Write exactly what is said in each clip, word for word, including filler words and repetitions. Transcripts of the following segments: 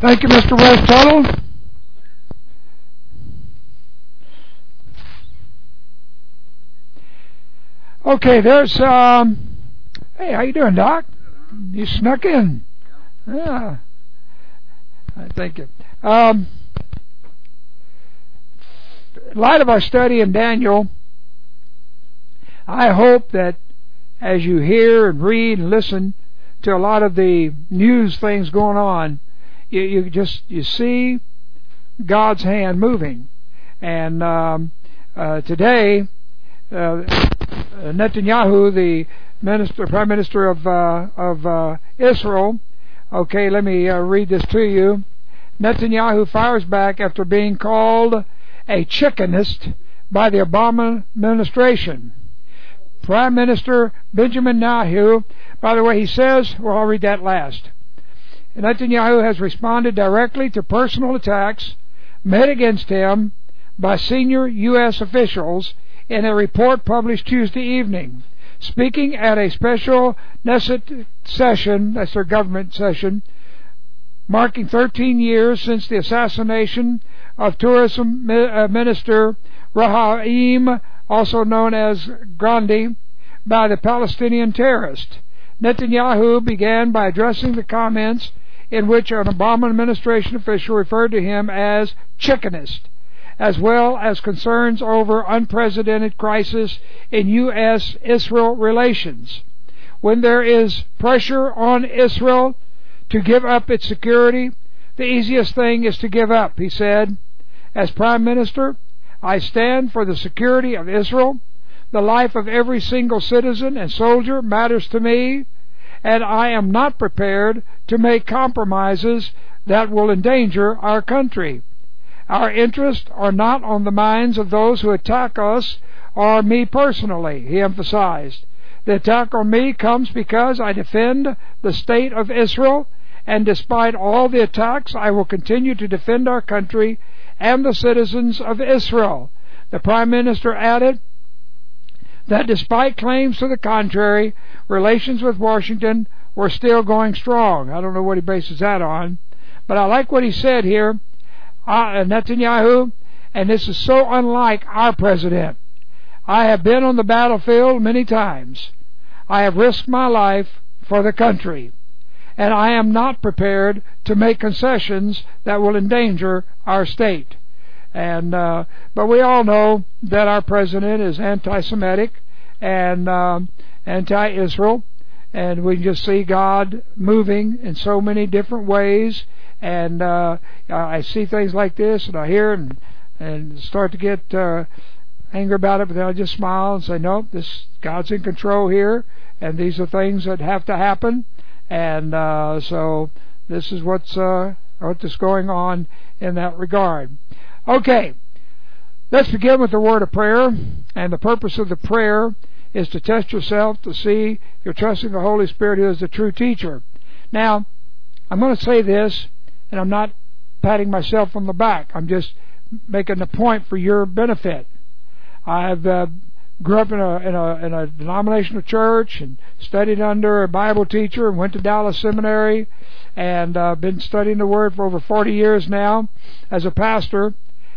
Thank you, Mister Wes Tuttle. Okay, there's, um, hey, how you doing, Doc? You snuck in. Yeah. Thank you. Um, in light of our study in Daniel, I hope that as you hear and read and listen to a lot of the news things going on, you, you just you see God's hand moving. And um, uh, today, uh, Netanyahu, the minister, prime minister of uh, of uh, Israel. Okay, let me uh, read this to you. Netanyahu fires back after being called a chickenist by the Obama administration. Prime Minister Benjamin Netanyahu, by the way, he says, well, I'll read that last. Netanyahu has responded directly to personal attacks made against him by senior U S officials in a report published Tuesday evening. Speaking at a special Knesset session, that's their government session, marking thirteen years since the assassination of tourism minister Rahaim, also known as Grandi, by the Palestinian terrorist. Netanyahu began by addressing the comments in which an Obama administration official referred to him as chickenist, as well as concerns over unprecedented crisis in U S Israel relations. When there is pressure on Israel to give up its security, the easiest thing is to give up, he said. As Prime Minister, I stand for the security of Israel. The life of every single citizen and soldier matters to me, and I am not prepared to make compromises that will endanger our country. Our interests are not on the minds of those who attack us or me personally, he emphasized. The attack on me comes because I defend the state of Israel, and despite all the attacks, I will continue to defend our country and the citizens of Israel. The Prime Minister added that despite claims to the contrary, relations with Washington were still going strong. I don't know what he bases that on, but I like what he said here. Uh, Netanyahu, and this is so unlike our president. I have been on the battlefield many times. I have risked my life for the country, and I am not prepared to make concessions that will endanger our state. And uh, but we all know that our president is anti-Semitic and um, anti-Israel, and we just see God moving in so many different ways. And uh, I see things like this, and I hear and and start to get uh, angry about it, but then I just smile and say, "No, this God's in control here, and these are things that have to happen." And uh, so this is what's uh, what's going on in that regard. Okay, let's begin with the word of prayer, and the purpose of the prayer is to test yourself to see if you're trusting the Holy Spirit, who is the true teacher. Now, I'm going to say this, and I'm not patting myself on the back. I'm just making a point for your benefit. I've uh, grew up in a, in a in a denominational church and studied under a Bible teacher and went to Dallas Seminary, and uh, been studying the Word for over forty years now as a pastor.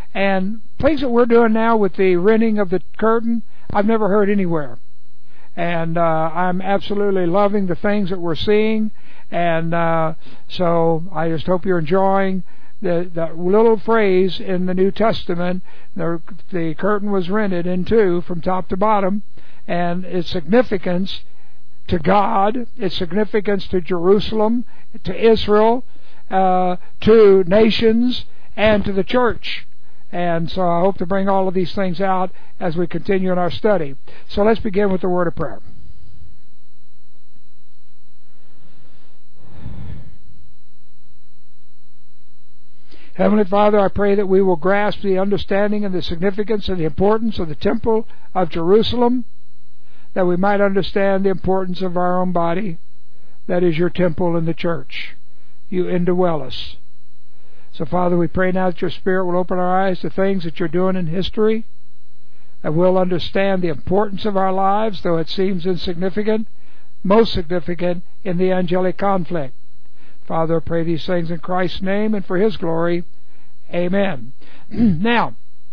And things that we're doing now with the rending of the curtain, I've never heard anywhere. And uh, I'm absolutely loving the things that we're seeing. And uh, so I just hope you're enjoying the, the little phrase in the New Testament. The, the curtain was rended in two from top to bottom, and its significance to God, its significance to Jerusalem, to Israel, uh, to nations, and to the church. And so I hope to bring all of these things out as we continue in our study. So let's begin with the word of prayer. Heavenly Father, I pray that we will grasp the understanding and the significance and the importance of the temple of Jerusalem, that we might understand the importance of our own body, that is your temple in the church. You indwell us. So, Father, we pray now that your Spirit will open our eyes to things that you're doing in history, that we'll understand the importance of our lives, though it seems insignificant, most significant in the angelic conflict. Father, I pray these things in Christ's name and for His glory. Amen. Now,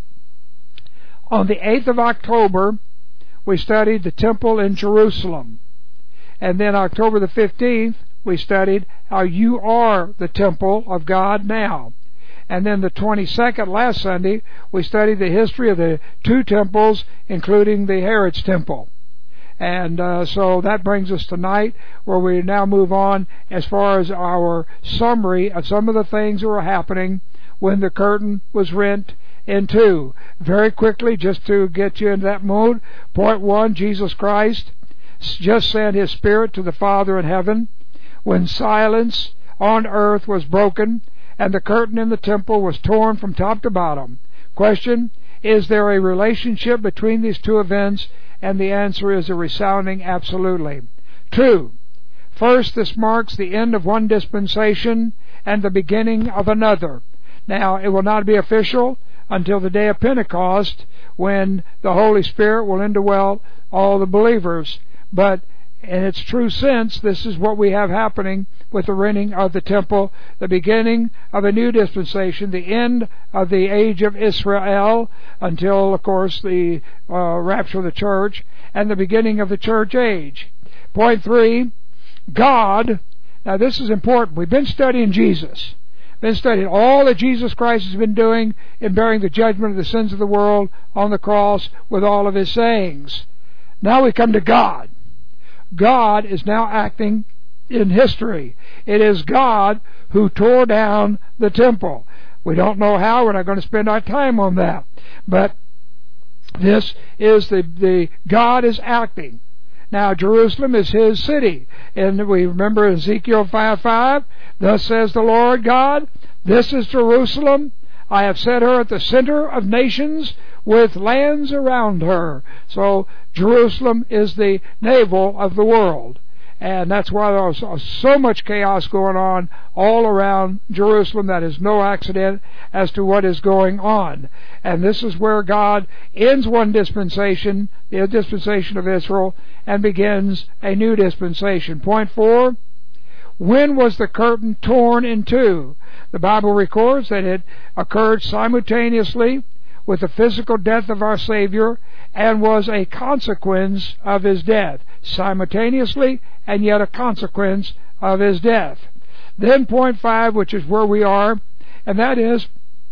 on the eighth of October, we studied the temple in Jerusalem. And then October the fifteenth, we studied how you are the temple of God now. And then the twenty-second, last Sunday, we studied the history of the two temples, including the Herod's temple. And uh, so that brings us tonight, where we now move on as far as our summary of some of the things that were happening when the curtain was rent in two. Very quickly, just to get you into that mood. Point one, Jesus Christ just sent His Spirit to the Father in heaven when silence on earth was broken and the curtain in the temple was torn from top to bottom. Question, is there a relationship between these two events? And the answer is a resounding absolutely. Two, first, this marks the end of one dispensation and the beginning of another. Now, it will not be official until the day of Pentecost, when the Holy Spirit will indwell all the believers. But in its true sense, this is what we have happening with the renting of the temple, the beginning of a new dispensation, the end of the age of Israel, until, of course, the uh, rapture of the church, and the beginning of the church age. Point three, God, now this is important. We've been studying Jesus. Been studying all that Jesus Christ has been doing in bearing the judgment of the sins of the world on the cross with all of His sayings. Now we come to God. God is now acting in history. It is God who tore down the temple. We don't know how. We're not going to spend our time on that. But this is the, the God is acting. Now, Jerusalem is His city. And we remember Ezekiel five five, thus says the Lord God, this is Jerusalem. I have set her at the center of nations with lands around her. So Jerusalem is the navel of the world. And that's why there's so much chaos going on all around Jerusalem. That is no accident as to what is going on. And this is where God ends one dispensation, the dispensation of Israel, and begins a new dispensation. Point four, when was the curtain torn in two? The Bible records that it occurred simultaneously with the physical death of our Savior and was a consequence of His death. Simultaneously and yet a consequence of His death. Then point five, which is where we are, and that is,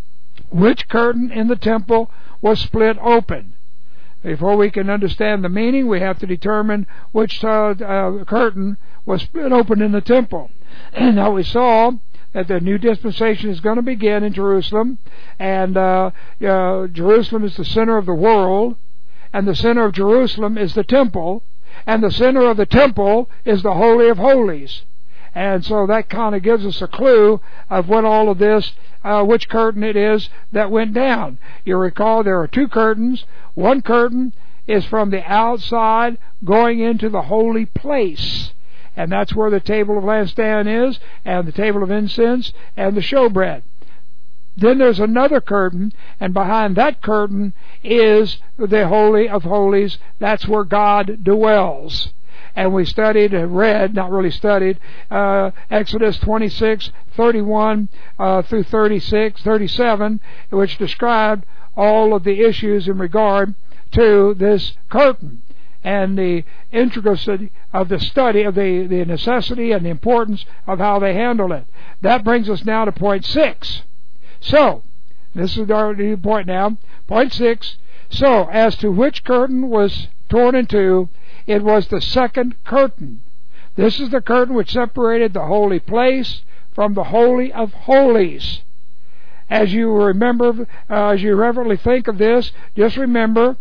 which curtain in the temple was split open? Before we can understand the meaning, we have to determine which uh, uh, curtain was split open in the temple. And now we saw that the new dispensation is going to begin in Jerusalem, and uh, uh, Jerusalem is the center of the world, and the center of Jerusalem is the temple, and the center of the temple is the Holy of Holies. And so that kind of gives us a clue of what all of this, uh, which curtain it is that went down. You recall there are two curtains. One curtain is from the outside going into the holy place. And that's where the table of lampstand is, and the table of incense, and the showbread. Then there's another curtain, and behind that curtain is the Holy of Holies. That's where God dwells. And we studied, read, not really studied, uh, Exodus twenty-six, thirty-one uh, through thirty-six, thirty-seven, which described all of the issues in regard to this curtain, and the intricacy of the study of the, the necessity and the importance of how they handle it. That brings us now to point six. So, this is our new point now. Point six. So, as to which curtain was torn in two, it was the second curtain. This is the curtain which separated the holy place from the Holy of Holies. As you remember, uh, as you reverently think of this, just remember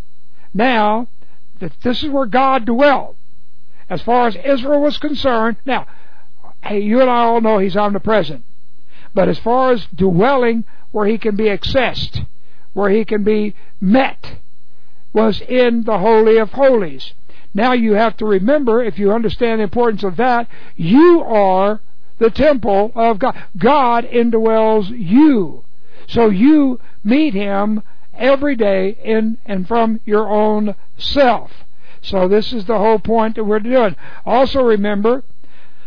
now that this is where God dwelt. As far as Israel was concerned, now, hey, you and I all know He's omnipresent. But as far as dwelling where He can be accessed, where He can be met, was in the Holy of Holies. Now you have to remember, if you understand the importance of that, you are the temple of God. God indwells you. So you meet Him every day in and from your own self. So this is the whole point that we're doing. Also remember,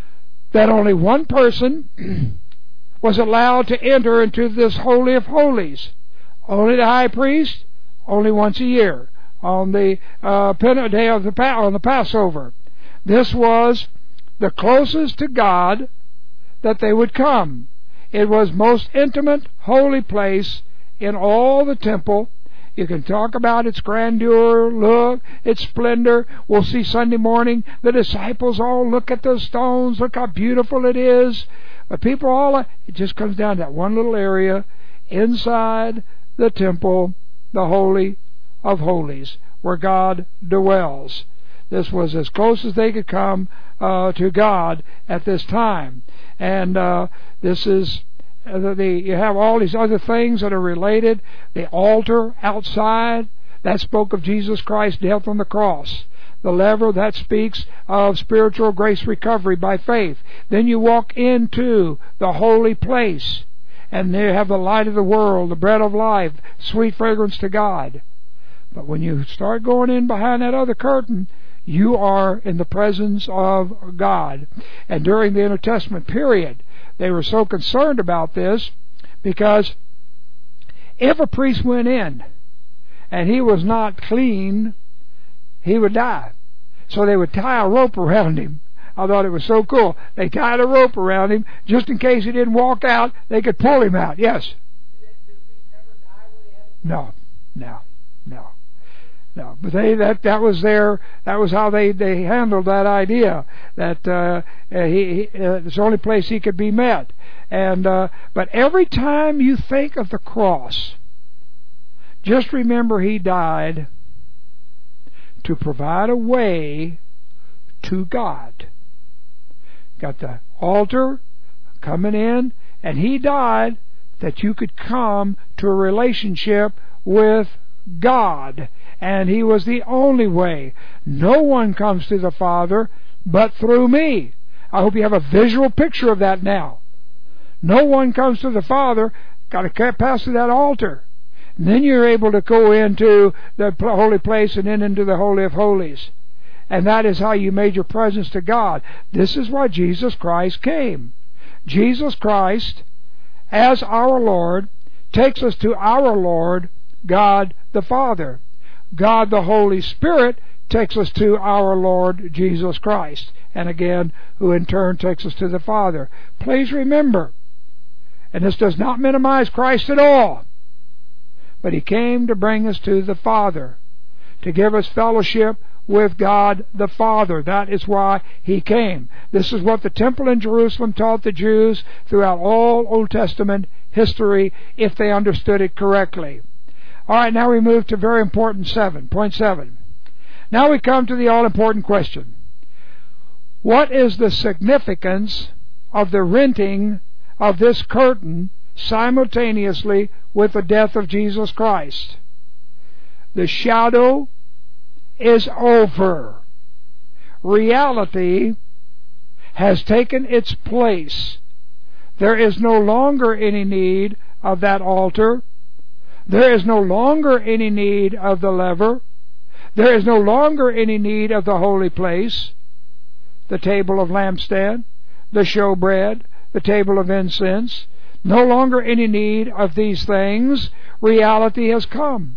that only one person was allowed to enter into this Holy of Holies. Only the high priest, only once a year, on the uh, day of the on the Passover. This was the closest to God that they would come. It was most intimate, holy place in all the temple. You can talk about its grandeur, look, its splendor. We'll see Sunday morning the disciples all look at the stones, look how beautiful it is. But people all, it just comes down to that one little area inside the temple, the Holy of Holies, where God dwells. This was as close as they could come uh, to God at this time. And uh, this is The, the, you have all these other things that are related. The altar outside, that spoke of Jesus Christ's death on the cross. The lever, that speaks of spiritual grace recovery by faith. Then you walk into the holy place, and there you have the light of the world, the bread of life, sweet fragrance to God. But when you start going in behind that other curtain, you are in the presence of God. And during the Intertestament period, they were so concerned about this because if a priest went in and he was not clean, he would die. So they would tie a rope around him. I thought it was so cool. They tied a rope around him just in case he didn't walk out, they could pull him out. Yes? No, no, no. No, but they that that was their that was how they, they handled that idea that uh, he, he uh, it's the only place he could be met. And uh, but every time you think of the cross, just remember he died to provide a way to God. Got the altar coming in, and he died that you could come to a relationship with God. And he was the only way. No one comes to the Father but through me. I hope you have a visual picture of that now. No one comes to the Father, got to pass through that altar. And then you're able to go into the holy place and then into the Holy of Holies. And that is how you made your presence to God. This is why Jesus Christ came. Jesus Christ, as our Lord, takes us to our Lord, God the Father. God the Holy Spirit takes us to our Lord Jesus Christ, and again, who in turn takes us to the Father. Please remember, and this does not minimize Christ at all, but He came to bring us to the Father, to give us fellowship with God the Father. That is why He came. This is what the temple in Jerusalem taught the Jews throughout all Old Testament history, if they understood it correctly. All right, now we move to very important seven, point seven. Now we come to the all-important question. What is the significance of the renting of this curtain simultaneously with the death of Jesus Christ? The shadow is over. Reality has taken its place. There is no longer any need of that altar. There is no longer any need of the lever. There is no longer any need of the holy place, the table of lampstand, the showbread, the table of incense. No longer any need of these things. Reality has come.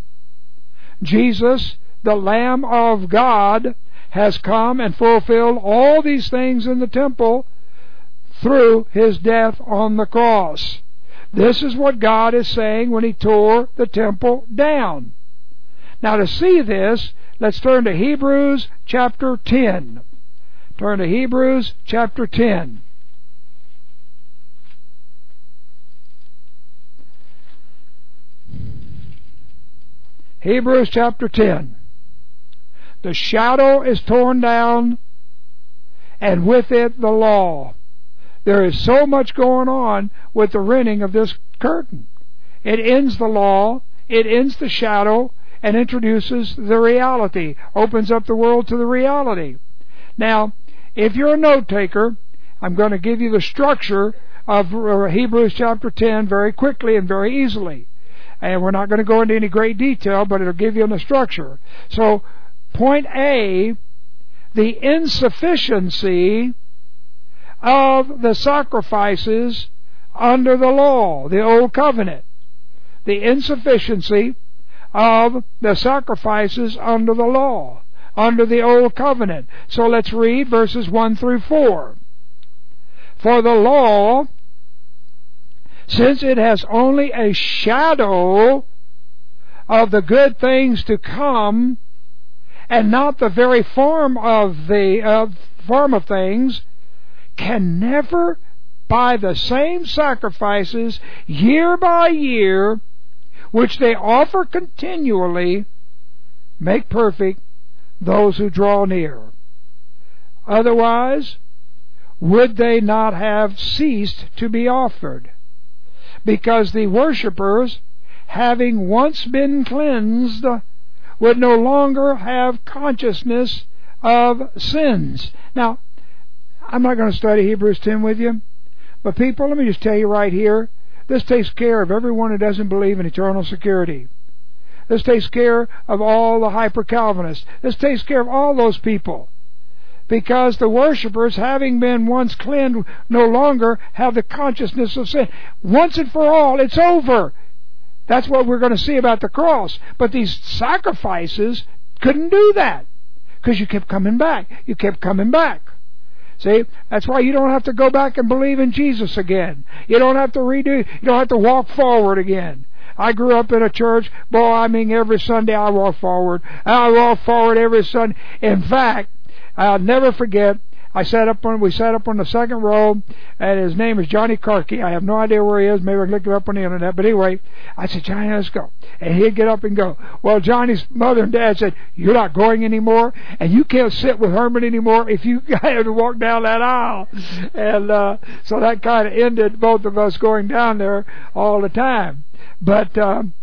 Jesus, the Lamb of God, has come and fulfilled all these things in the temple through His death on the cross. This is what God is saying when He tore the temple down. Now to see this, let's turn to Hebrews chapter ten. Turn to Hebrews chapter ten. Hebrews chapter ten. The shadow is torn down, and with it the law. There is so much going on with the rending of this curtain. It ends the law, it ends the shadow, and introduces the reality, opens up the world to the reality. Now, if you're a note taker, I'm going to give you the structure of Hebrews chapter ten very quickly and very easily. And we're not going to go into any great detail, but it'll give you the structure. So, point A, the insufficiency of the sacrifices under the law, the Old Covenant. The insufficiency of the sacrifices under the law, under the Old Covenant. So let's read verses one through four. For the law, since it has only a shadow of the good things to come, and not the very form of the uh, form of things, can never, by the same sacrifices year by year, which they offer continually, make perfect those who draw near. Otherwise, would they not have ceased to be offered? Because the worshippers, having once been cleansed, would no longer have consciousness of sins. Now, I'm not going to study Hebrews ten with you, but people, let me just tell you right here, this takes care of everyone who doesn't believe in eternal security. This takes care of all the hyper-Calvinists. This takes care of all those people. Because the worshippers, having been once cleansed, no longer have the consciousness of sin. Once and for all, it's over. That's what we're going to see about the cross. But these sacrifices couldn't do that. Because you kept coming back. You kept coming back. See, that's why you don't have to go back and believe in Jesus again. You don't have to redo, you don't have to walk forward again. I grew up in a church, boy, I mean every Sunday I walk forward. I walk forward every Sunday. In fact, I'll never forget, I sat up on, we sat up on the second row, and his name is Johnny Karki. I have no idea where he is. Maybe I can look him up on the internet. But anyway, I said, Johnny, let's go. And he'd get up and go. Well, Johnny's mother and dad said, you're not going anymore, and you can't sit with Herman anymore if you have to walk down that aisle. And uh, so that kind of ended both of us going down there all the time. But, um,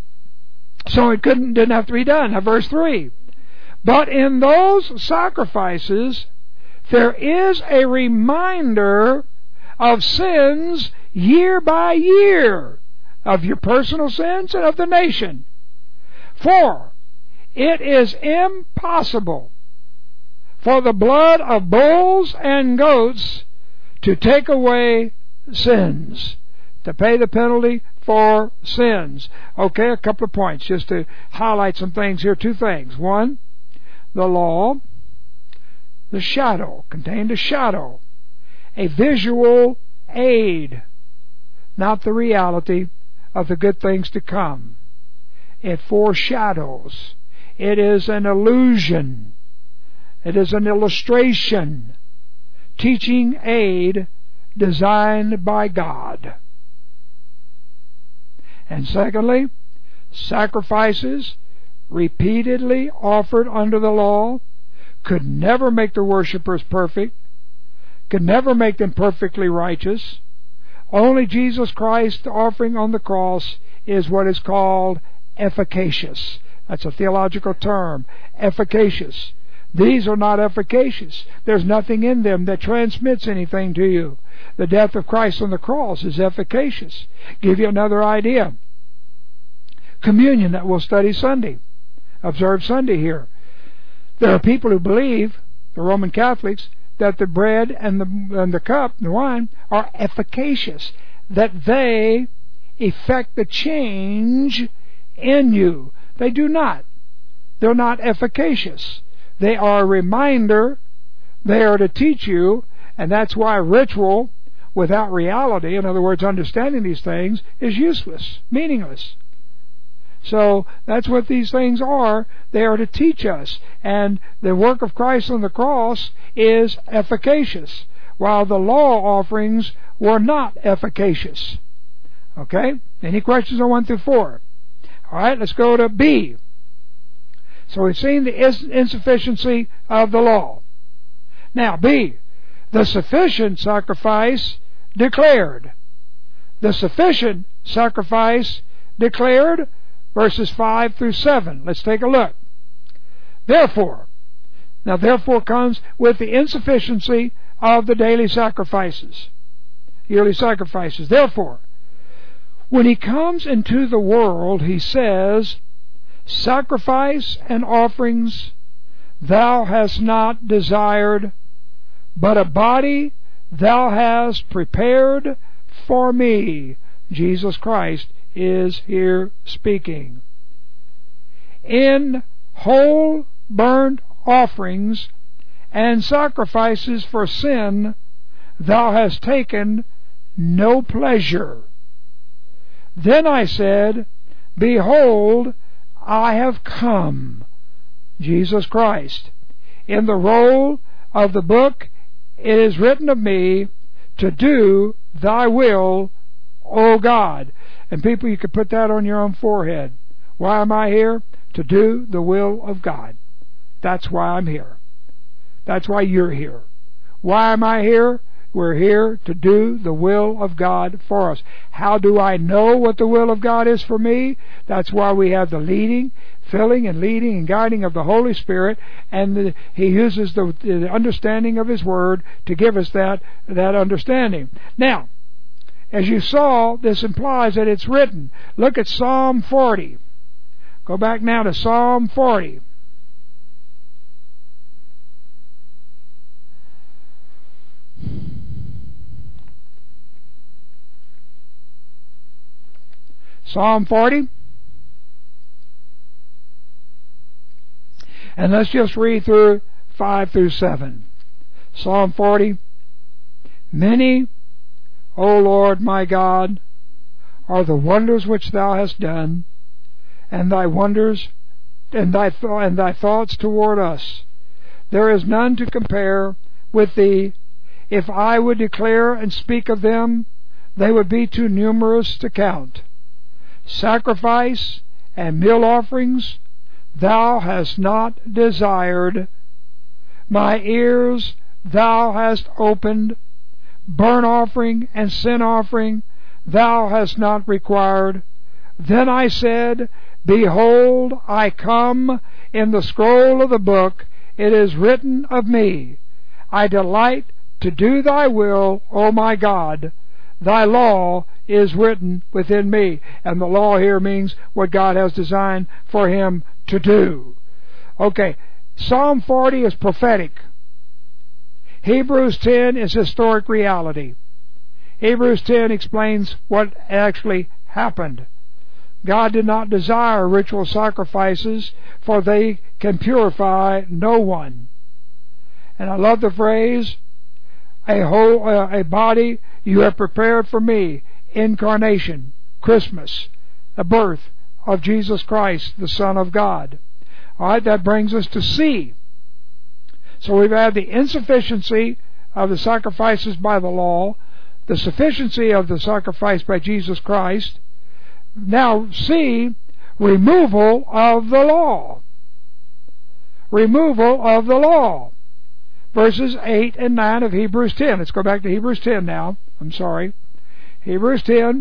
so it couldn't, didn't have to be done. Now, verse three. But in those sacrifices, there is a reminder of sins year by year, of your personal sins and of the nation. For it is impossible for the blood of bulls and goats to take away sins, to pay the penalty for sins. Okay, a couple of points just to highlight some things here. Two things. One, the law, the shadow, contained a shadow, a visual aid, not the reality of the good things to come. It foreshadows. It is an illusion. It is an illustration, teaching aid designed by God. And secondly, sacrifices repeatedly offered under the law could never make the worshippers perfect, could never make them perfectly righteous. Only Jesus Christ offering on the cross is what is called efficacious. That's a theological term, efficacious. These are not efficacious. There's nothing in them that transmits anything to you. The death of Christ on the cross is efficacious. Give you another idea. Communion that we'll study Sunday. Observe Sunday here. There are people who believe, the Roman Catholics, that the bread and the, and the cup, the wine, are efficacious. That they effect the change in you. They do not. They're not efficacious. They are a reminder. They are to teach you, and that's why ritual without reality, in other words, understanding these things, is useless, meaningless. So that's what these things are. They are to teach us. And the work of Christ on the cross is efficacious, while the law offerings were not efficacious. Okay? Any questions on one through four? All right, let's go to B. So we've seen the insufficiency of the law. Now, B, the sufficient sacrifice declared. The sufficient sacrifice declared, verses five through seven. Let's take a look. Therefore, now therefore comes with the insufficiency of the daily sacrifices, yearly sacrifices. Therefore, when he comes into the world, he says, sacrifice and offerings thou hast not desired, but a body thou hast prepared for me. Jesus Christ is here speaking. In whole burnt offerings and sacrifices for sin thou hast taken no pleasure. Then I said, Behold, I have come. Jesus Christ. In the roll of the book it is written of me, to do thy will, O God. And people, you could put that on your own forehead. Why am I here? To do the will of God. That's why I'm here. That's why you're here. Why am I here? We're here to do the will of God for us. How do I know what the will of God is for me? That's why we have the leading, filling and leading and guiding of the Holy Spirit, and the, He uses the, the understanding of His Word to give us that, that understanding. Now, as you saw, this implies that it's written. Look at Psalm forty. Go back now to Psalm forty. Psalm forty. And let's just read through five through seven. Psalm forty. Many, O Lord my God, are the wonders which thou hast done, and thy wonders and thy th- and thy thoughts toward us. There is none to compare with thee. If I would declare and speak of them, they would be too numerous to count. Sacrifice and meal offerings thou hast not desired. My ears thou hast opened. Burnt offering and sin offering thou hast not required. Then I said, Behold, I come. In the scroll of the book it is written of me, I delight to do thy will, O my God. Thy law is written within me. And the law here means what God has designed for him to do. Okay, Psalm forty is prophetic. Hebrews ten is historic reality. Hebrews ten explains what actually happened. God did not desire ritual sacrifices, for they can purify no one. And I love the phrase, a whole, uh, a body you have prepared for me. Incarnation, Christmas, the birth of Jesus Christ, the Son of God. All right, that brings us to C. So we've had the insufficiency of the sacrifices by the law, the sufficiency of the sacrifice by Jesus Christ. Now, C, removal of the law. Removal of the law. Verses eight and nine of Hebrews ten. Let's go back to Hebrews ten now. I'm sorry. Hebrews ten,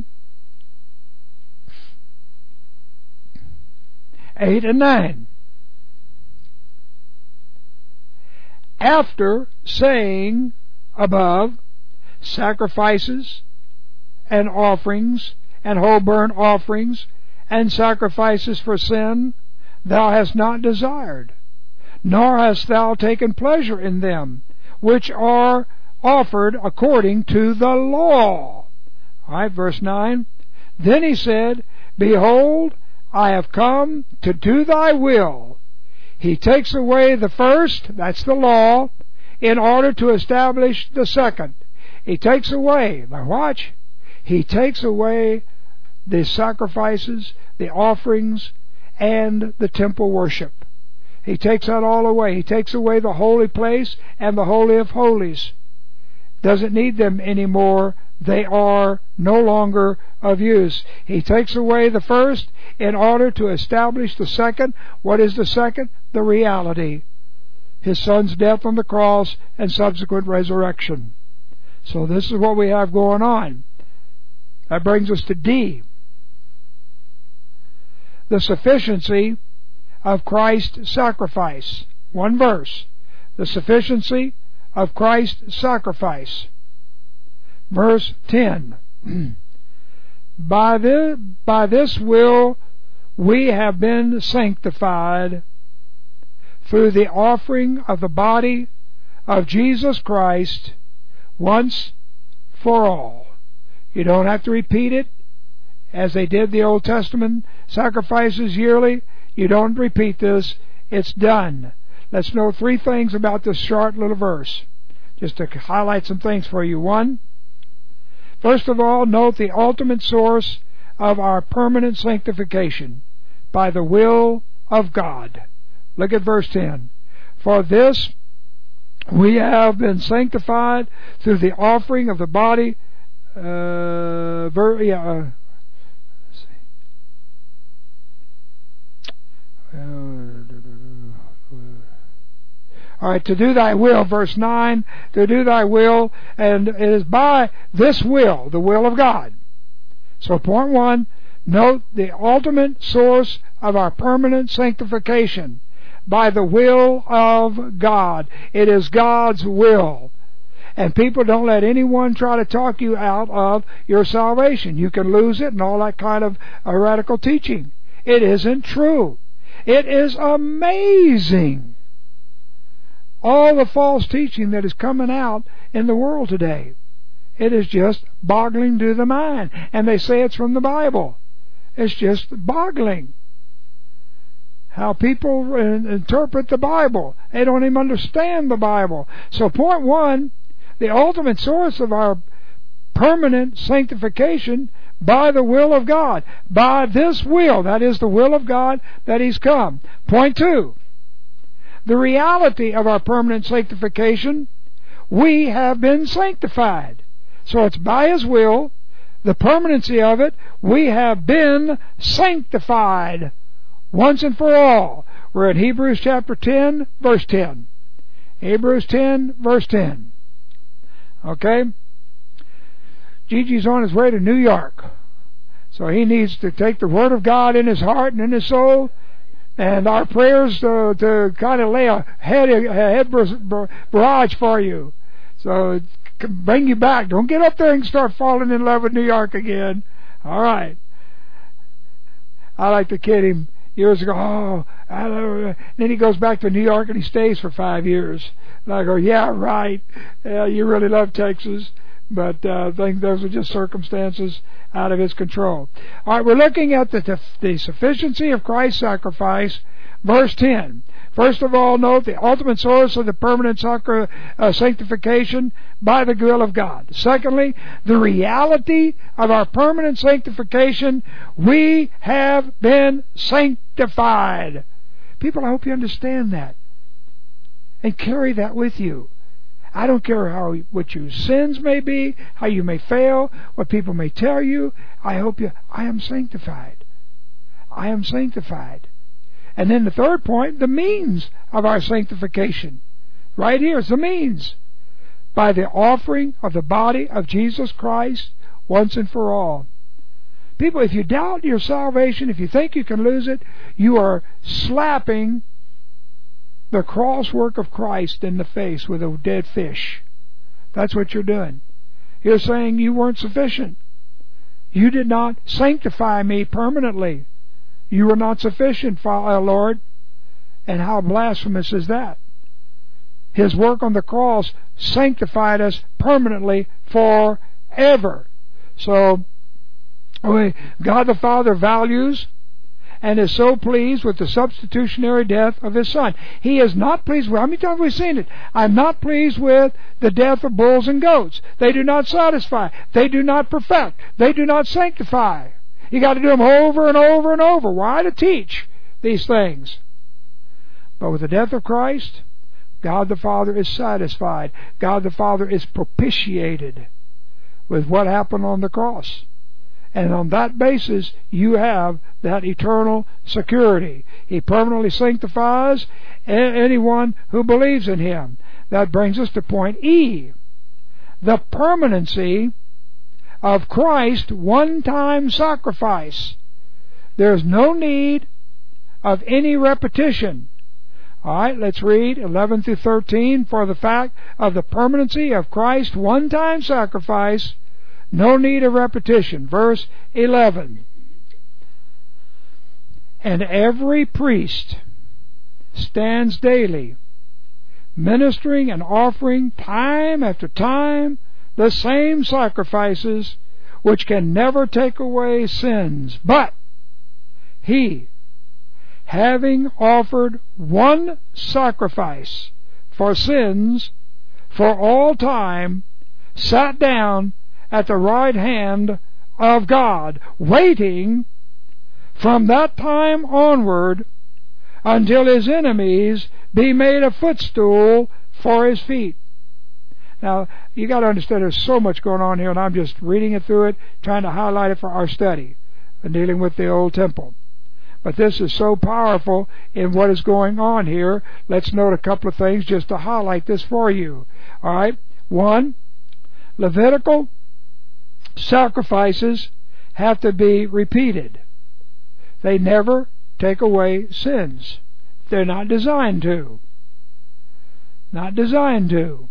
eight and nine. After saying above, sacrifices and offerings and whole burnt offerings and sacrifices for sin thou hast not desired, nor hast thou taken pleasure in them, which are offered according to the law. All right, verse nine. Then he said, Behold, I have come to do thy will. He takes away the first, that's the law, in order to establish the second. He takes away, now watch, he takes away the sacrifices, the offerings, and the temple worship. He takes that all away. He takes away the holy place and the holy of holies. Doesn't need them anymore. They are no longer of use. He takes away the first in order to establish the second. What is the second? The reality. His Son's death on the cross and subsequent resurrection. So this is what we have going on. That brings us to D. The sufficiency of Christ's sacrifice. One verse. The sufficiency of Christ's sacrifice. Verse ten. By this, by this will we have been sanctified through the offering of the body of Jesus Christ once for all. You don't have to repeat it as they did the Old Testament sacrifices yearly. You don't repeat this. It's done. Let's know three things about this short little verse, just to highlight some things for you. One, first of all, note the ultimate source of our permanent sanctification by the will of God. Look at verse ten. For this we have been sanctified through the offering of the body. Uh, ver, yeah, uh, let's see. All right, to do thy will, verse nine, to do thy will, and it is by this will, the will of God. So point one, note the ultimate source of our permanent sanctification by the will of God. It is God's will. And people, don't let anyone try to talk you out of your salvation. You can lose it and all that kind of heretical teaching. It isn't true. It is amazing, all the false teaching that is coming out in the world today. It is just boggling to the mind. And they say it's from the Bible. It's just boggling how people interpret the Bible. They don't even understand the Bible. So point one, the ultimate source of our permanent sanctification by the will of God. By this will, that is the will of God, that He's come. Point two, the reality of our permanent sanctification, we have been sanctified. So it's by His will, the permanency of it, we have been sanctified once and for all. We're in Hebrews chapter ten, verse ten. Hebrews ten, verse ten. Okay? Gigi's on his way to New York. So he needs to take the Word of God in his heart and in his soul, and our prayers to, to kind of lay a head, a head barrage for you. So bring you back. Don't get up there and start falling in love with New York again. All right. I like to kid him years ago. Oh, I don't know. Then he goes back to New York and he stays for five years. And I go, yeah, right. Yeah, you really love Texas. But uh, I think those are just circumstances out of His control. All right, we're looking at the, the sufficiency of Christ's sacrifice. Verse ten. First of all, note the ultimate source of the permanent sacri- uh, sanctification by the will of God. Secondly, the reality of our permanent sanctification. We have been sanctified. People, I hope you understand that and carry that with you. I don't care how what your sins may be, how you may fail, what people may tell you. I hope you, I am sanctified. I am sanctified. And then the third point, the means of our sanctification. Right here is the means. By the offering of the body of Jesus Christ once and for all. People, if you doubt your salvation, if you think you can lose it, you are slapping the cross work of Christ in the face with a dead fish. That's what you're doing. You're saying you weren't sufficient. You did not sanctify me permanently. You were not sufficient, Lord. And how blasphemous is that? His work on the cross sanctified us permanently forever. So, God the Father values and is so pleased with the substitutionary death of His Son. He is not pleased with, how many times have we seen it? I'm not pleased with the death of bulls and goats. They do not satisfy. They do not perfect. They do not sanctify. You got to do them over and over and over. Why? To teach these things. But with the death of Christ, God the Father is satisfied. God the Father is propitiated with what happened on the cross. And on that basis, you have that eternal security. He permanently sanctifies anyone who believes in Him. That brings us to point E. The permanency of Christ's one-time sacrifice. There's no need of any repetition. All right, let's read eleven through thirteen. For the fact of the permanency of Christ's one-time sacrifice, no need of repetition. Verse eleven. And every priest stands daily, ministering and offering time after time the same sacrifices which can never take away sins. But He, having offered one sacrifice for sins for all time, sat down at the right hand of God, waiting from that time onward until His enemies be made a footstool for His feet. Now, you got to understand there's so much going on here, and I'm just reading it through it, trying to highlight it for our study and dealing with the old temple. But this is so powerful in what is going on here. Let's note a couple of things just to highlight this for you. All right. One, Levitical sacrifices have to be repeated. They never take away sins. They're not designed to. Not designed to.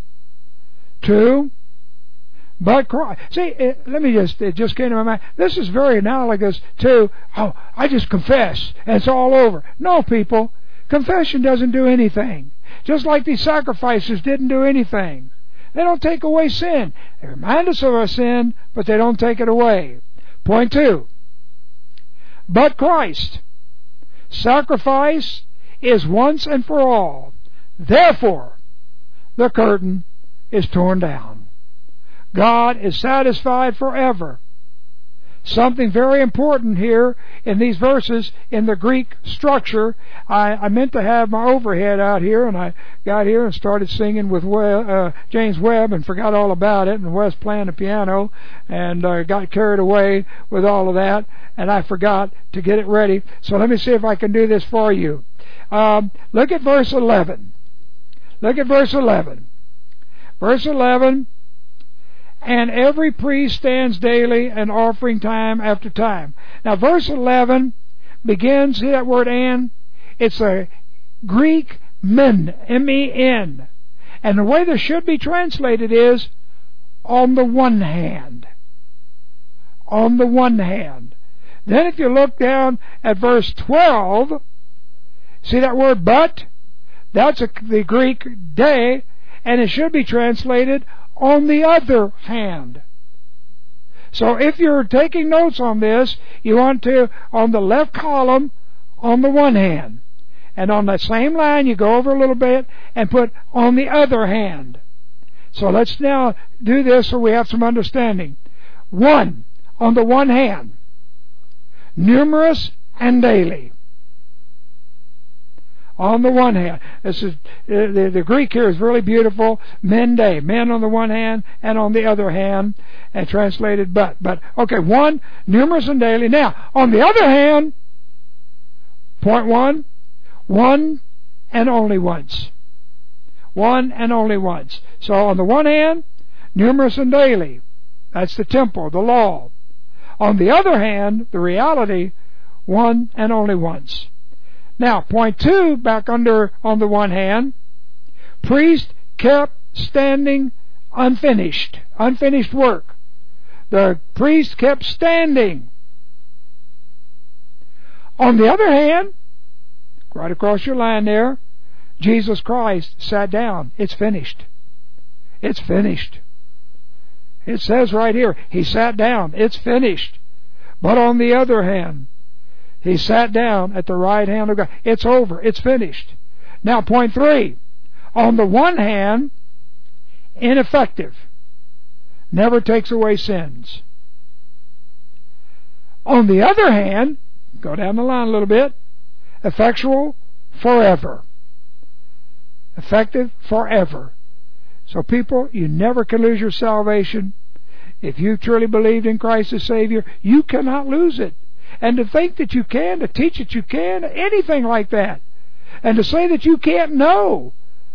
Two, but Christ. See, it, let me just, it just came to my mind. This is very analogous to, oh, I just confess and it's all over. No, people, confession doesn't do anything. Just like these sacrifices didn't do anything. They don't take away sin. They remind us of our sin, but they don't take it away. Point two, but Christ. Sacrifice is once and for all. Therefore, the curtain is torn down. God is satisfied forever. Something very important here in these verses in the Greek structure. I, I meant to have my overhead out here, and I got here and started singing with Webb, uh, James Webb and forgot all about it, and Wes playing the piano, and uh, got carried away with all of that, and I forgot to get it ready. So let me see if I can do this for you. Um, look at verse eleven. Look at verse eleven. Verse eleven, and every priest stands daily and offering time after time. Now verse eleven begins, see that word and? It's a Greek men, M E N. And the way this should be translated is, on the one hand. On the one hand. Then if you look down at verse twelve, see that word but? That's a, the Greek day, and it should be translated, on the other hand. So if you're taking notes on this, you want to, on the left column, on the one hand. And on that same line, you go over a little bit and put on the other hand. So let's now do this so we have some understanding. One, on the one hand, numerous and daily. On the one hand, this is uh, the, the Greek here is really beautiful. Men day, men on the one hand, and on the other hand, and translated but. But okay, one, numerous and daily. Now, on the other hand, point one, one and only once. One and only once. So on the one hand, numerous and daily. That's the temple, the law. On the other hand, the reality, one and only once. Now, point two, back under on the one hand, priest kept standing unfinished, unfinished work. The priest kept standing. On the other hand, right across your line there, Jesus Christ sat down. It's finished. It's finished. It says right here, He sat down. It's finished. But on the other hand, He sat down at the right hand of God. It's over. It's finished. Now, point three. On the one hand, ineffective. Never takes away sins. On the other hand, go down the line a little bit, effectual forever. Effective forever. So people, you never can lose your salvation. If you truly believed in Christ as Savior, you cannot lose it. And to think that you can, to teach that you can, anything like that, and to say that you can't know,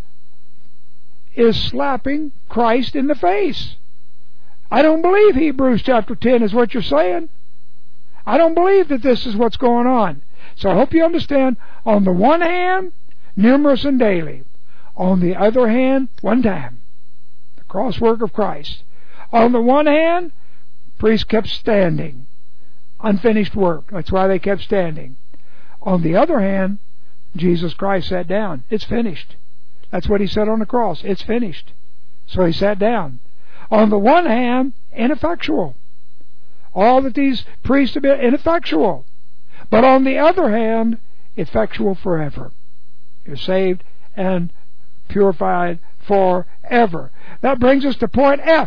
is slapping Christ in the face. I don't believe Hebrews chapter ten is what you're saying. I don't believe that this is what's going on. So I hope you understand, on the one hand, numerous and daily. On the other hand, one time. The cross work of Christ. On the one hand, priests kept standing. Unfinished work. That's why they kept standing. On the other hand, Jesus Christ sat down. It's finished. That's what He said on the cross. It's finished. So He sat down. On the one hand, ineffectual. All that these priests have been, ineffectual. But on the other hand, effectual forever. You're saved and purified forever. That brings us to point F.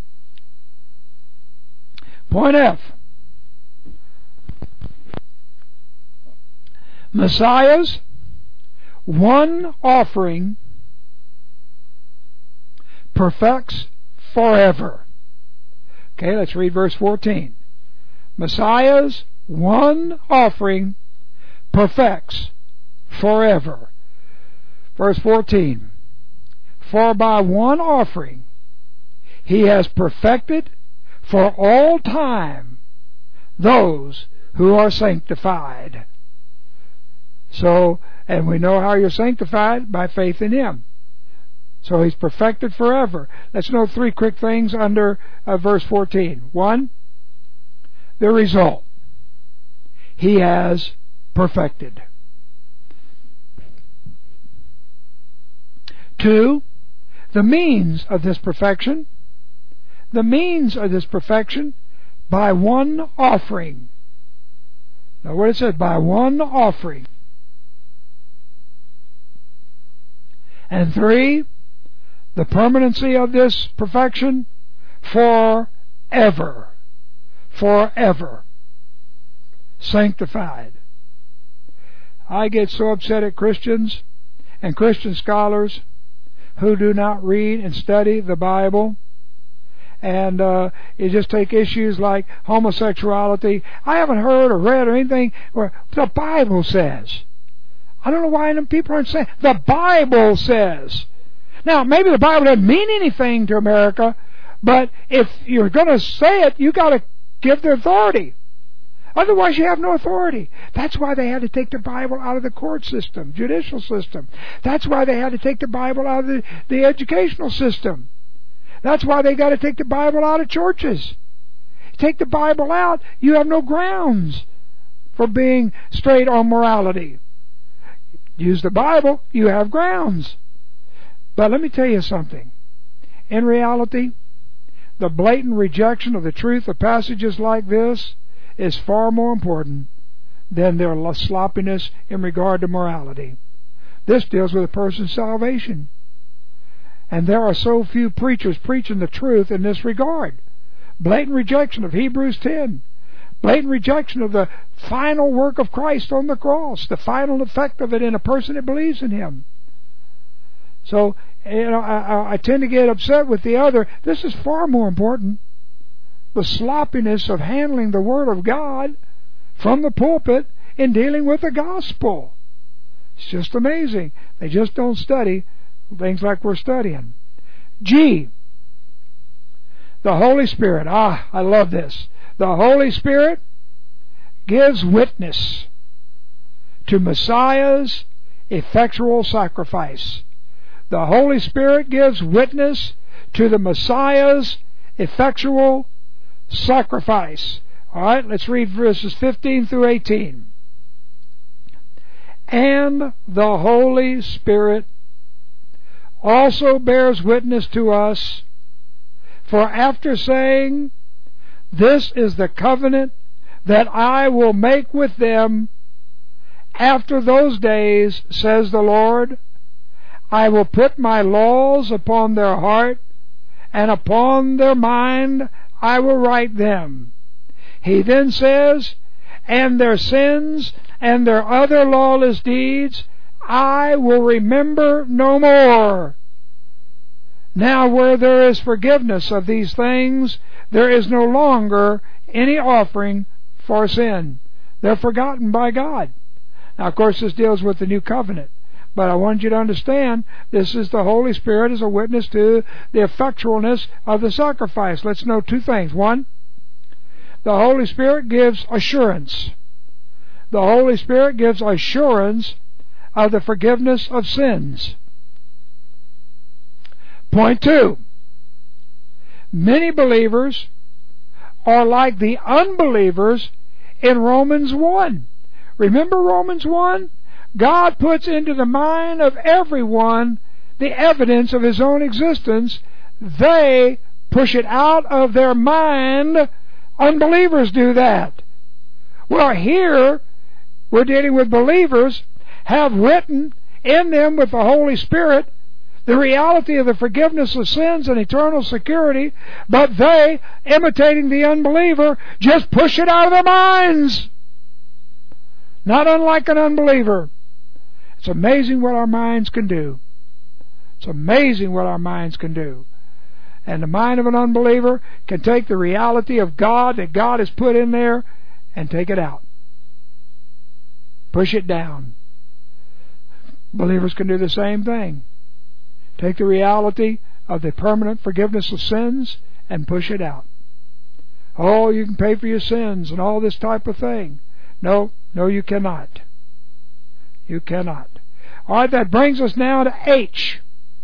Point F. Messiah's one offering perfects forever. Okay, let's read verse fourteen. Messiah's one offering perfects forever. Verse fourteen. For by one offering he has perfected for all time those who are sanctified. So, and we know how you're sanctified by faith in him. So he's perfected forever. Let's note three quick things under uh, verse fourteen. One, the result. He has perfected. Two, the means of this perfection. The means of this perfection by one offering. Now what it says, by one offering. And three, the permanency of this perfection forever. Forever. Sanctified. I get so upset at Christians and Christian scholars who do not read and study the Bible. And uh, you just take issues like homosexuality. I haven't heard or read or anything where the Bible says. I don't know why them people aren't saying. The Bible says. Now, maybe the Bible doesn't mean anything to America, but if you're going to say it, you got to give the authority. Otherwise, you have no authority. That's why they had to take the Bible out of the court system, judicial system. That's why they had to take the Bible out of the, the educational system. That's why they got to take the Bible out of churches. Take the Bible out, you have no grounds for being straight on morality. Use the Bible, you have grounds. But let me tell you something. In reality, the blatant rejection of the truth of passages like this is far more important than their sloppiness in regard to morality. This deals with a person's salvation. And there are so few preachers preaching the truth in this regard. Blatant rejection of Hebrews ten. Blatant rejection of the final work of Christ on the cross. The final effect of it in a person that believes in Him. So, you know, I, I tend to get upset with the other. This is far more important. The sloppiness of handling the Word of God from the pulpit in dealing with the gospel. It's just amazing. They just don't study things like we're studying. G. The Holy Spirit. Ah, I love this. The Holy Spirit gives witness to Messiah's effectual sacrifice. The Holy Spirit gives witness to the Messiah's effectual sacrifice. All right, let's read verses fifteen through eighteen. And the Holy Spirit also bears witness to us, for after saying, "This is the covenant that I will make with them after those days, says the Lord, I will put my laws upon their heart, and upon their mind I will write them." He then says, "And their sins and their other lawless deeds I will remember no more. Now where there is forgiveness of these things, there is no longer any offering for sin." They're forgotten by God. Now, of course, this deals with the new covenant. But I want you to understand, this is the Holy Spirit as a witness to the effectualness of the sacrifice. Let's know two things. One, the Holy Spirit gives assurance. The Holy Spirit gives assurance of the forgiveness of sins. Point two, many believers are like the unbelievers in Romans one. Remember Romans one? God puts into the mind of everyone the evidence of His own existence. They push it out of their mind. Unbelievers do that. Well, here we're dealing with believers have written in them with the Holy Spirit the reality of the forgiveness of sins and eternal security, but they, imitating the unbeliever, just push it out of their minds. Not unlike an unbeliever. It's amazing what our minds can do. It's amazing what our minds can do. And the mind of an unbeliever can take the reality of God that God has put in there and take it out. Push it down. Believers can do the same thing. Take the reality of the permanent forgiveness of sins and push it out. Oh, you can pay for your sins and all this type of thing. No, no, you cannot. You cannot. All right, that brings us now to H.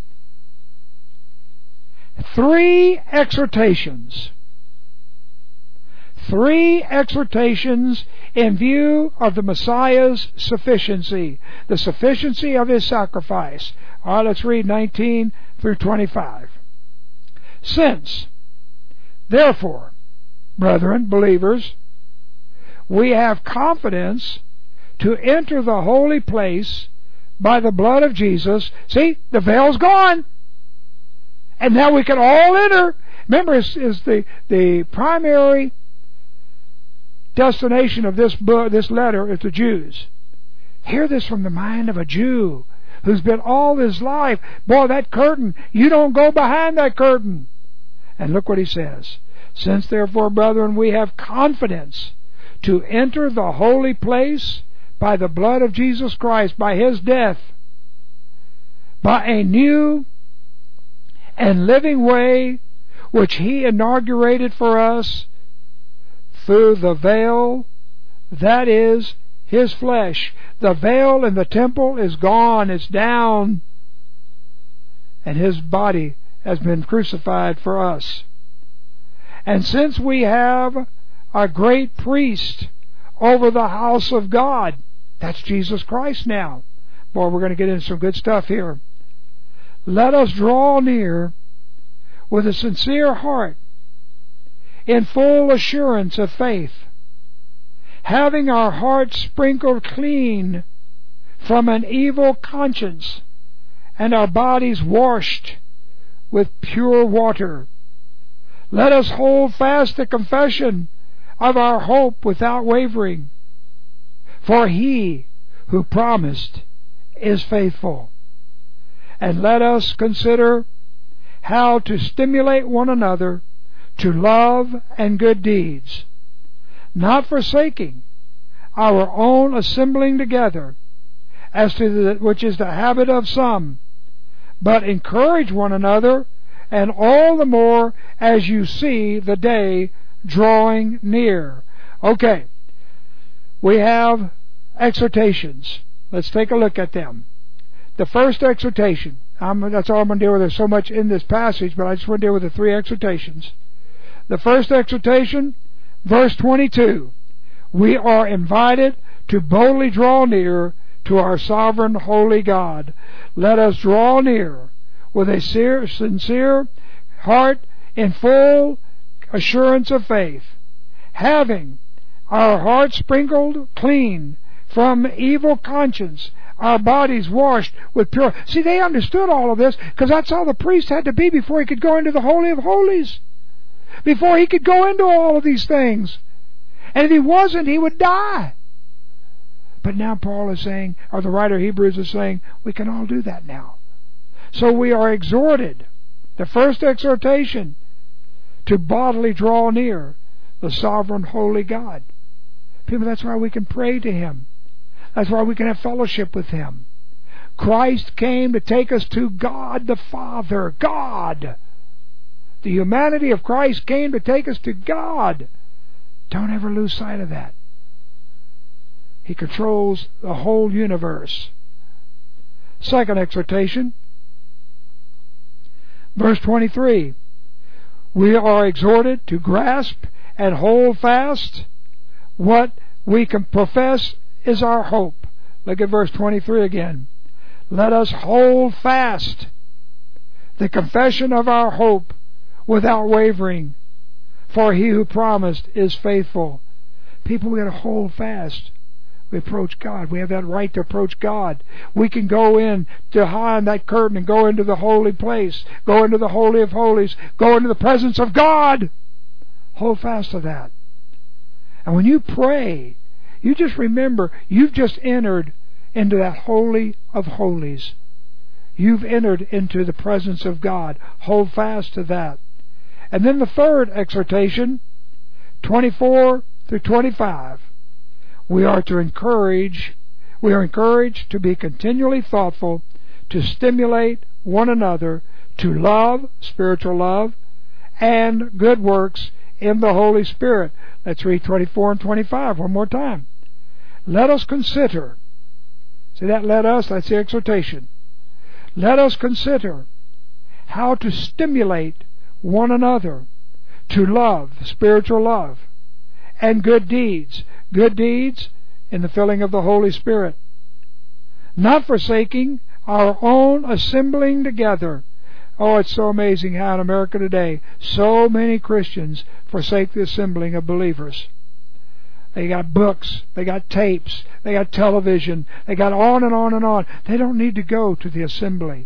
Three exhortations. Three exhortations in view of the Messiah's sufficiency, the sufficiency of His sacrifice. All right, let's read nineteen through twenty-five. Since, therefore, brethren, believers, we have confidence to enter the holy place by the blood of Jesus. See, the veil's gone. And now we can all enter. Remember, is, is the, the primary destination of this book, this letter, is the Jews. Hear this from the mind of a Jew who's been all his life. Boy, that curtain, you don't go behind that curtain. And look what he says. Since therefore, brethren, we have confidence to enter the holy place by the blood of Jesus Christ, by His death, by a new and living way which He inaugurated for us through the veil, that is, His flesh. The veil in the temple is gone, it's down, and His body has been crucified for us. And since we have a great priest over the house of God, that's Jesus Christ now. Boy, we're going to get into some good stuff here. Let us draw near with a sincere heart, in full assurance of faith, having our hearts sprinkled clean from an evil conscience, and our bodies washed with pure water. Let us hold fast the confession of our hope without wavering, for He who promised is faithful. And let us consider how to stimulate one another to love and good deeds, not forsaking our own assembling together, as to the, which is the habit of some, but encourage one another, and all the more as you see the day drawing near. Okay, we have exhortations. Let's take a look at them. The first exhortation, I'm, that's all I'm going to deal with. There's so much in this passage, but I just want to deal with the three exhortations. The first exhortation, verse twenty-two. We are invited to boldly draw near to our sovereign holy God. Let us draw near with a sincere heart in full assurance of faith, having our hearts sprinkled clean from evil conscience, our bodies washed with pure... See, they understood all of this because that's how the priest had to be before he could go into the Holy of Holies, before he could go into all of these things. And if he wasn't, he would die. But now Paul is saying, or the writer of Hebrews is saying, we can all do that now. So we are exhorted, the first exhortation, to bodily draw near the sovereign holy God. People, that's why we can pray to Him. That's why we can have fellowship with Him. Christ came to take us to God the Father. God! The humanity of Christ came to take us to God. Don't ever lose sight of that. He controls the whole universe. Second exhortation, verse twenty-three. We are exhorted to grasp and hold fast what we can profess is our hope. Look at verse twenty-three again. Let us hold fast the confession of our hope without wavering, for He who promised is faithful. People, we got to hold fast. We approach God. We have that right to approach God. We can go in behind that curtain and go into the holy place, go into the Holy of Holies, go into the presence of God. Hold fast to that. And when you pray, you just remember you've just entered into that Holy of Holies. You've entered into the presence of God. Hold fast to that. And then the third exhortation, twenty-four through twenty-five. We are to encourage, we are encouraged to be continually thoughtful, to stimulate one another to love, spiritual love, and good works in the Holy Spirit. Let's read twenty-four and twenty-five one more time. Let us consider, see that let us, that's the exhortation. Let us consider how to stimulate one another to love, spiritual love, and good deeds. Good deeds in the filling of the Holy Spirit. Not forsaking our own assembling together. Oh, it's so amazing how in America today so many Christians forsake the assembling of believers. They got books, they got tapes, they got television, they got on and on and on. They don't need to go to the assembly.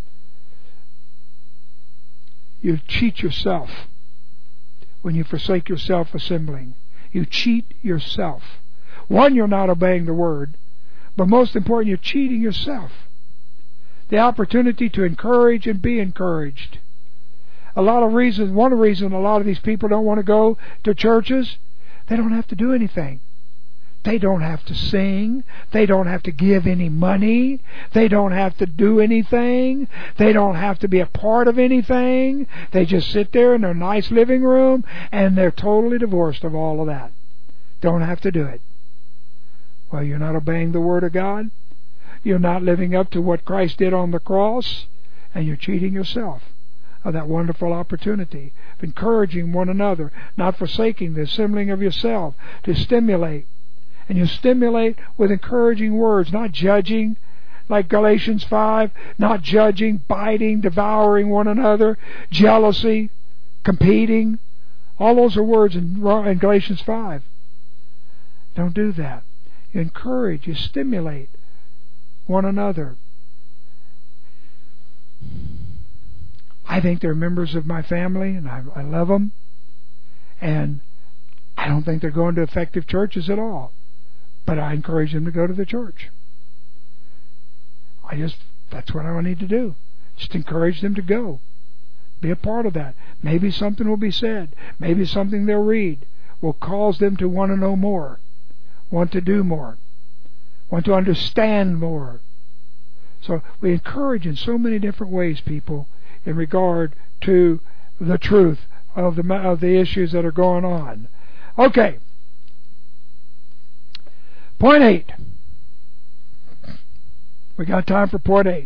You cheat yourself when you forsake yourself assembling. You cheat yourself. One, you're not obeying the Word, but most important, you're cheating yourself. The opportunity to encourage and be encouraged. A lot of reasons, one reason a lot of these people don't want to go to churches, they don't have to do anything. They don't have to sing. They don't have to give any money. They don't have to do anything. They don't have to be a part of anything. They just sit there in their nice living room and they're totally divorced of all of that. Don't have to do it. Well, you're not obeying the Word of God. You're not living up to what Christ did on the cross, and you're cheating yourself of that wonderful opportunity of encouraging one another, not forsaking the assembling of yourself, to stimulate. And you stimulate with encouraging words, not judging, like Galatians five, not judging, biting, devouring one another, jealousy, competing. All those are words in, in Galatians five. Don't do that. You encourage, you stimulate one another. I think they're members of my family, and I, I love them. And I don't think they're going to effective churches at all. But I encourage them to go to the church. I just, that's what I need to do. Just encourage them to go. Be a part of that. Maybe something will be said. Maybe something they'll read will cause them to want to know more, want to do more, want to understand more. So we encourage in so many different ways, people, in regard to the truth of the of the issues that are going on. Okay. Point eight. We got time for point eight.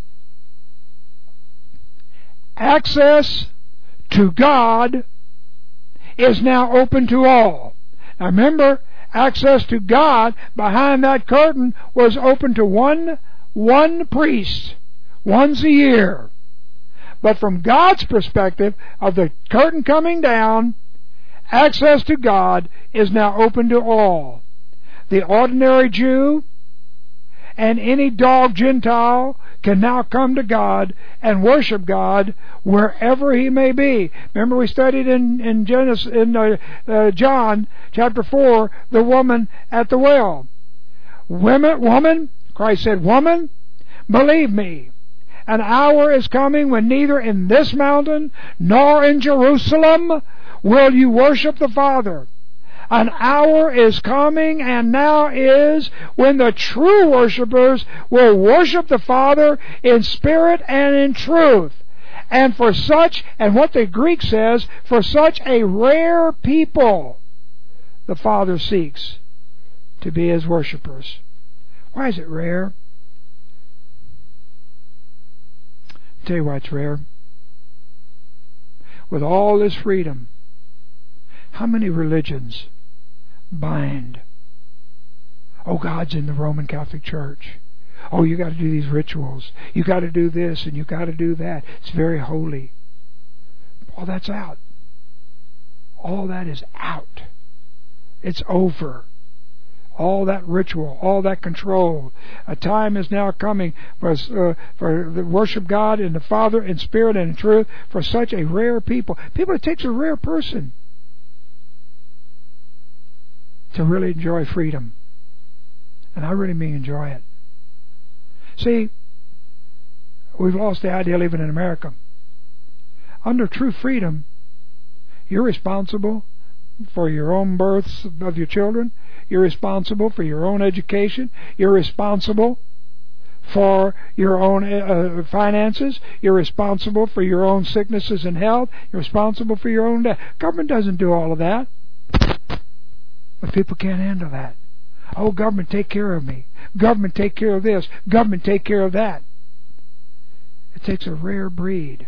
Access to God is now open to all. Now remember, access to God behind that curtain was open to one, one priest, once a year. But from God's perspective of the curtain coming down, access to God is now open to all. The ordinary Jew and any dog Gentile can now come to God and worship God wherever he may be. Remember, we studied in in, Genesis, in uh, uh, John chapter four, the woman at the well. Women, woman, Christ said, "Woman, believe me, an hour is coming when neither in this mountain nor in Jerusalem will you worship the Father. An hour is coming, and now is, when the true worshipers will worship the Father in spirit and in truth. And for such," and what the Greek says, "for such a rare people the Father seeks to be His worshipers." Why is it rare? I'll tell you why it's rare. With all this freedom, how many religions bind? Oh, God's in the Roman Catholic Church. Oh, you got to do these rituals. You got to do this and you got to do that. It's very holy. All that's out. All that is out. It's over. All that ritual, all that control. A time is now coming for us, uh, for the worship God and the Father in spirit and in truth for such a rare people. People, it takes a rare person to really enjoy freedom. And I really mean enjoy it. See, we've lost the ideal even in America. Under true freedom, you're responsible for your own births of your children. You're responsible for your own education. You're responsible for your own uh, finances. You're responsible for your own sicknesses and health. You're responsible for your own death. Government doesn't do all of that. But people can't handle that. Oh, government, take care of me. Government, take care of this. Government, take care of that. It takes a rare breed.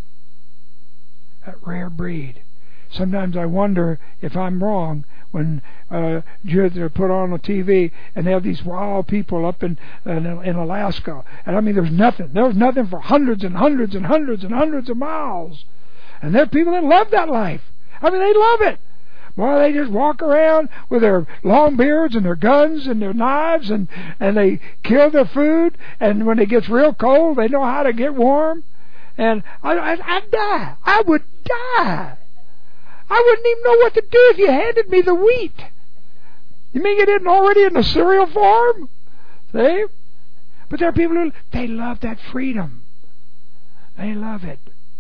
A rare breed. Sometimes I wonder if I'm wrong when uh, they're put on the T V and they have these wild people up in, in in Alaska. And I mean, there's nothing. There's nothing for hundreds and hundreds and hundreds and hundreds of miles. And there are people that love that life. I mean, they love it. Well, they just walk around with their long beards and their guns and their knives, and, and they kill their food. And when it gets real cold, they know how to get warm. And I, I, I'd die. I would die. I wouldn't even know what to do if you handed me the wheat. You mean it isn't already in the cereal form? See? But there are people who, they love that freedom. They love it.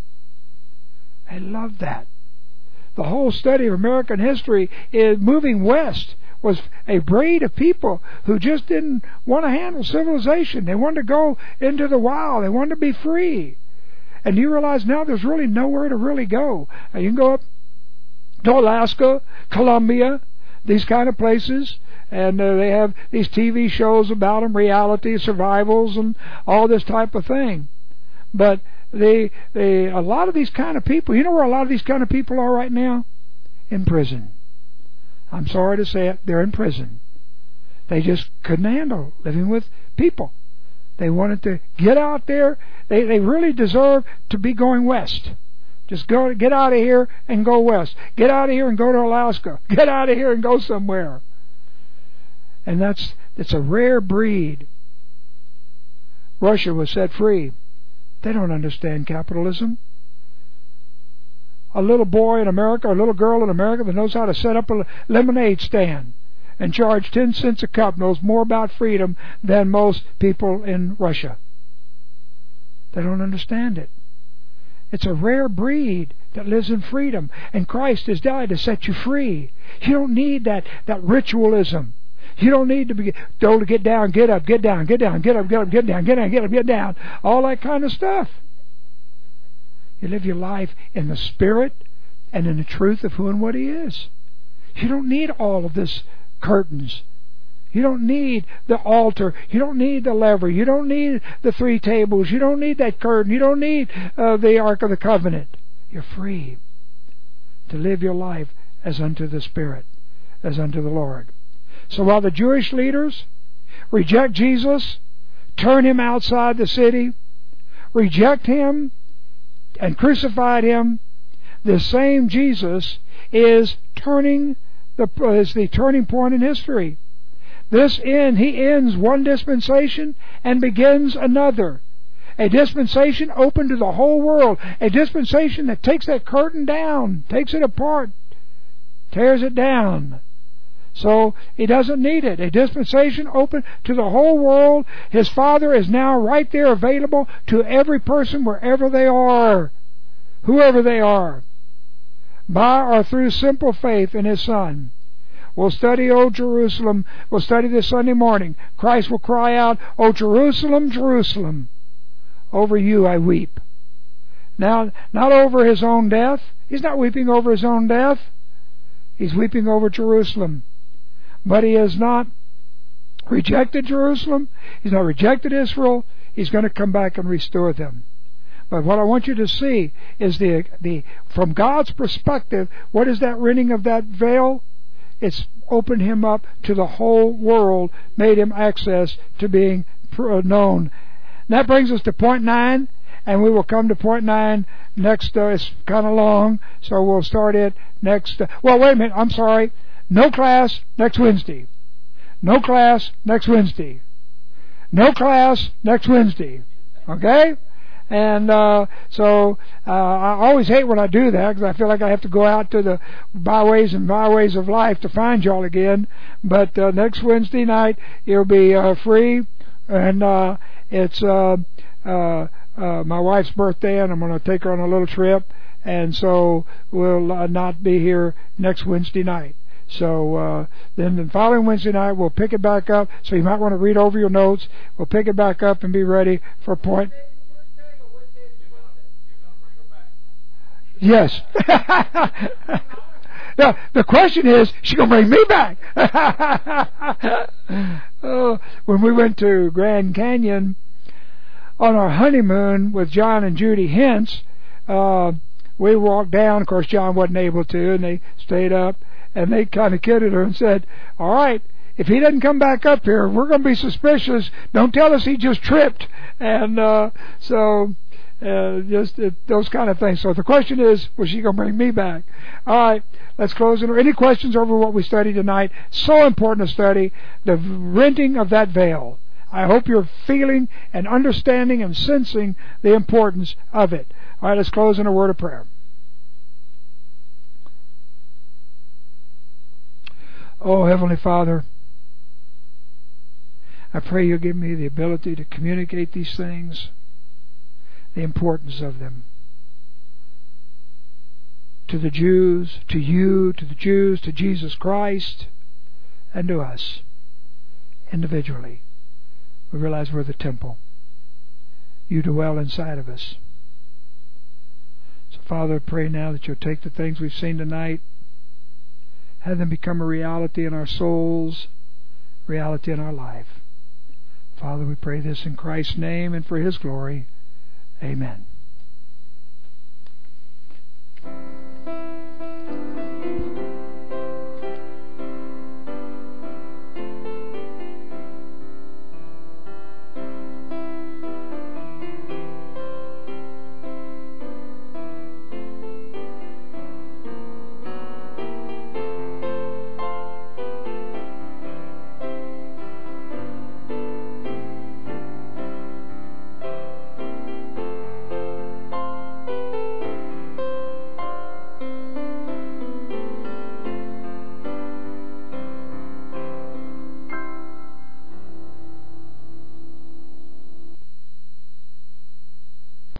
They love that. The whole study of American history is moving west was a breed of people who just didn't want to handle civilization. They wanted to go into the wild. They wanted to be free. And you realize now there's really nowhere to really go. Now you can go up to Alaska, Colombia, these kind of places, and uh, they have these T V shows about them, reality, survivals, and all this type of thing. But they, they, a lot of these kind of people, you know where a lot of these kind of people are right now? In prison. I'm sorry to say it, they're in prison. They just couldn't handle living with people. They wanted to get out there. They, they really deserve to be going west. Just go, get out of here and go west. Get out of here and go to Alaska. Get out of here and go somewhere. And that's, it's a rare breed. Russia was set free. They don't understand capitalism. A little boy in America, a little girl in America that knows how to set up a lemonade stand and charge ten cents a cup knows more about freedom than most people in Russia. They don't understand it. It's a rare breed that lives in freedom. And Christ has died to set you free. You don't need that, that ritualism. You don't need to be told to get down, get up, get down, get down, get up, get up, get down, get down, get up, get down. All that kind of stuff. You live your life in the Spirit and in the truth of who and what He is. You don't need all of this curtains. You don't need the altar. You don't need the lever. You don't need the three tables. You don't need that curtain. You don't need uh, the Ark of the Covenant. You're free to live your life as unto the Spirit, as unto the Lord. So while the Jewish leaders reject Jesus, turn Him outside the city, reject Him, and crucified Him, the same Jesus is turning the is the turning point in history. This end, He ends one dispensation and begins another. A dispensation open to the whole world. A dispensation that takes that curtain down, takes it apart, tears it down. So He doesn't need it. A dispensation open to the whole world. His Father is now right there available to every person wherever they are, whoever they are, by or through simple faith in His Son. We'll study Old Jerusalem. We'll study this Sunday morning. Christ will cry out, "O Jerusalem, Jerusalem, over you I weep." Now, not over His own death. He's not weeping over His own death. He's weeping over Jerusalem. But He has not rejected Jerusalem. He's not rejected Israel. He's going to come back and restore them. But what I want you to see is the the from God's perspective, what is that rending of that veil? It's opened Him up to the whole world, made Him access to being known. And that brings us to point nine. and we will come to point nine next. Uh, it's kind of long, so we'll start it next. Uh, well, wait a minute. I'm sorry. No class next Wednesday. No class next Wednesday. No class next Wednesday. Okay? And uh, so uh, I always hate when I do that, because I feel like I have to go out to the byways and byways of life to find y'all again. But uh, next Wednesday night it'll be uh, free, and uh, it's uh, uh, uh, my wife's birthday, and I'm going to take her on a little trip, and so we'll uh, not be here next Wednesday night. So uh, then the following Wednesday night we'll pick it back up. So you might want to read over your notes. We'll pick it back up and be ready for point. Yes. Now the question is, she gonna bring me back? uh, when we went to Grand Canyon on our honeymoon with John and Judy Hintz, uh, we walked down. Of course, John wasn't able to, and they stayed up. And they kind of kidded her and said, all right, if he doesn't come back up here, we're going to be suspicious. Don't tell us he just tripped. And uh, so uh, just uh, those kind of things. So the question is, was she going to bring me back? All right, let's close it. Any questions over what we studied tonight? So important to study the rending of that veil. I hope you're feeling and understanding and sensing the importance of it. All right, let's close in a word of prayer. Oh, Heavenly Father, I pray you'll give me the ability to communicate these things, the importance of them, to the Jews, to you, to the Jews, to Jesus Christ, and to us individually. We realize we're the temple. You dwell inside of us. So, Father, I pray now that you'll take the things we've seen tonight, have them become a reality in our souls, reality in our life. Father, we pray this in Christ's name and for His glory. Amen.